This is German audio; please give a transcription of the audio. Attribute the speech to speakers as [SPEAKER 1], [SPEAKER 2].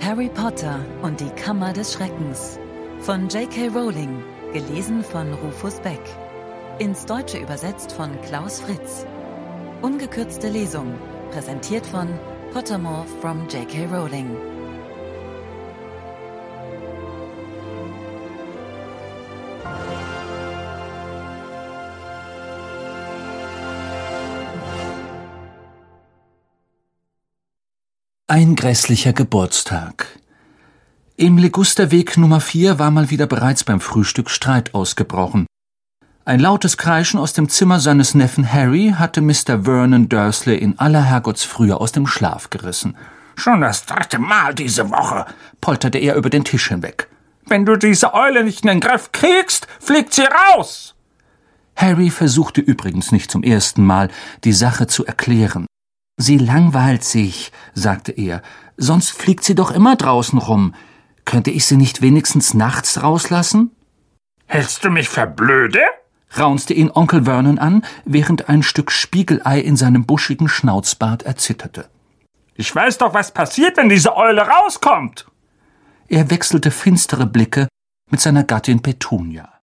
[SPEAKER 1] Harry Potter und die Kammer des Schreckens von J.K. Rowling, gelesen von Rufus Beck. Ins Deutsche übersetzt von Klaus Fritz. Ungekürzte Lesung, präsentiert von Pottermore from J.K. Rowling.
[SPEAKER 2] Ein grässlicher Geburtstag. Im Ligusterweg Nummer 4 war mal wieder bereits beim Frühstück Streit ausgebrochen. Ein lautes Kreischen aus dem Zimmer seines Neffen Harry hatte Mr. Vernon Dursley in aller Herrgottsfrühe aus dem Schlaf gerissen.
[SPEAKER 3] »Schon das 3. Mal diese Woche«,
[SPEAKER 2] polterte er über den Tisch hinweg.
[SPEAKER 3] »Wenn du diese Eule nicht in den Griff kriegst, fliegt sie raus!«
[SPEAKER 2] Harry versuchte übrigens nicht zum ersten Mal, die Sache zu erklären. »Sie langweilt sich«, sagte er, »sonst fliegt sie doch immer draußen rum. Könnte ich sie nicht wenigstens nachts rauslassen?«
[SPEAKER 3] »Hältst du mich für blöde?«,
[SPEAKER 2] raunzte ihn Onkel Vernon an, während ein Stück Spiegelei in seinem buschigen Schnauzbart erzitterte.
[SPEAKER 3] »Ich weiß doch, was passiert, wenn diese Eule rauskommt!«
[SPEAKER 2] Er wechselte finstere Blicke mit seiner Gattin Petunia.